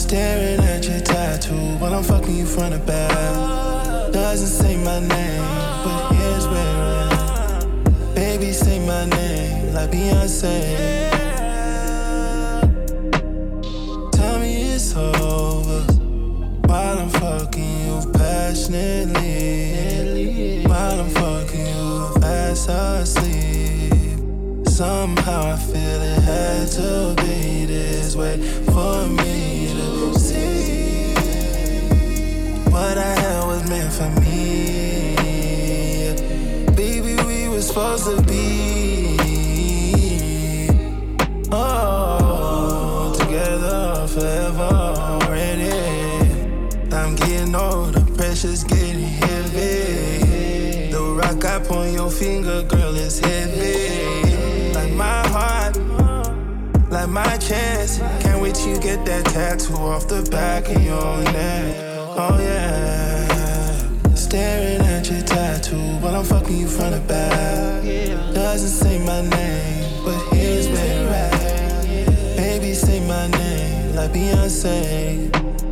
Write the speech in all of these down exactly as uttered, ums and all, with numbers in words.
Staring at your tattoo while I'm fucking you from the back. Doesn't say my name, but here's where we're at. Baby, say my name like Beyonce. Tell me it's over while I'm fucking you passionately. While I'm fucking you fast asleep. Somehow I feel it had to be this way for me to see. What I had was meant for me. Baby, we were supposed to be oh, together forever already. I'm getting older, pressure's getting heavy. The rock I put on your finger, girl, is heavy. Like my heart, like my chest. Can't wait till you get that tattoo off the back of your neck. Oh yeah. Staring at your tattoo while I'm fucking you from the back. Doesn't say my name, but here's where we're at. Baby, say my name like Beyonce.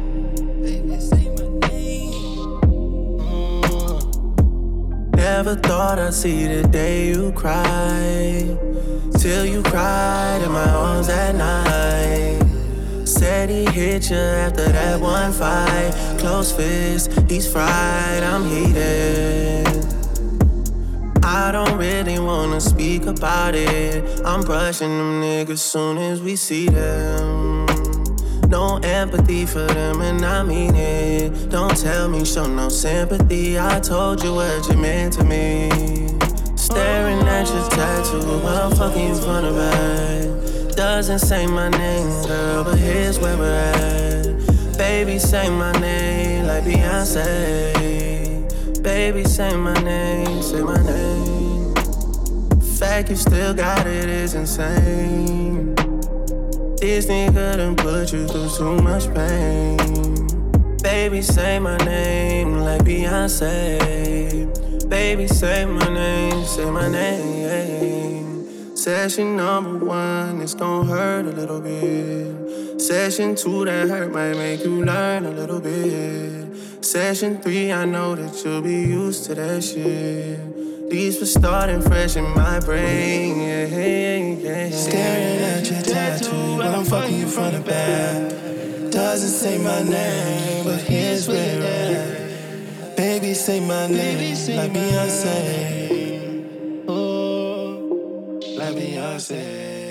Never thought I'd see the day you cry, till you cried in my arms at night. Said he hit you after that one fight. Close fist, he's fried, I'm heated. I don't really wanna speak about it. I'm brushing them niggas soon as we see them. No empathy for them and I mean it. Don't tell me, show no sympathy. I told you what you meant to me. Staring at your tattoo while I'm fucking you from the back. Doesn't say my name, girl, but here's where we're at. Baby, say my name like Beyonce. Baby, say my name, say my name. Fact you still got it is insane. This nigga done put you through too much pain. Baby, say my name like Beyonce. Baby, say my name, say my name. Session number one, it's gon' hurt a little bit. Session two, that hurt might make you learn a little bit. Session three, I know that you'll be used to that shit. These were starting fresh in my brain, yeah, yeah, yeah. Staring at your tattoo while I'm fucking you from the back. Doesn't say my name, but here's where we're at. Baby, say my name like Beyonce. Oh, like Beyonce.